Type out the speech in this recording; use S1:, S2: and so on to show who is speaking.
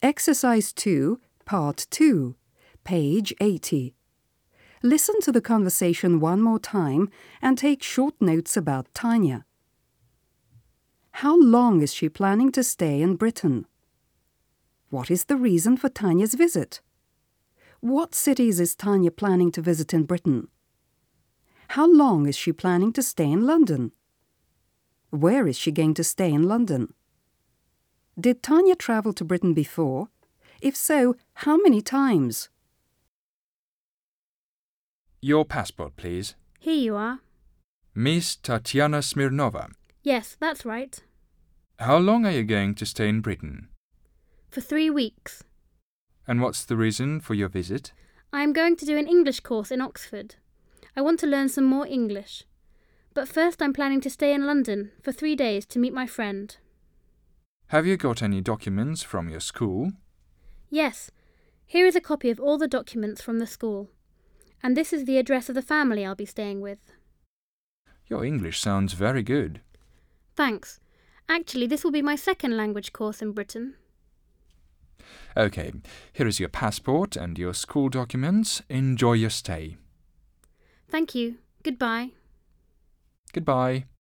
S1: Exercise 2, Part 2, page 80. Listen to the conversation one more time and take short notes about Tanya. How long is she planning to stay in Britain? What is the reason for Tanya's visit? What cities is Tanya planning to visit in Britain? How long is she planning to stay in London? Where is she going to stay in London? Did Tanya travel to Britain before? If so, how many times?
S2: Your passport, please.
S3: Here you are.
S2: Miss Tatiana Smirnova.
S3: Yes, that's right.
S2: How long are you going to stay in Britain?
S3: For 3 weeks.
S2: And what's the reason for your visit?
S3: I am going to do an English course in Oxford. I want to learn some more English. But first I'm planning to stay in London for 3 days to meet my friend.
S2: Have you got any documents from your school?
S3: Yes. Here is a copy of all the documents from the school. And this is the address of the family I'll be staying with.
S2: Your English sounds very good.
S3: Thanks. Actually, this will be my second language course in Britain.
S2: OK, here is your passport and your school documents. Enjoy your stay.
S3: Thank you. Goodbye.
S2: Goodbye.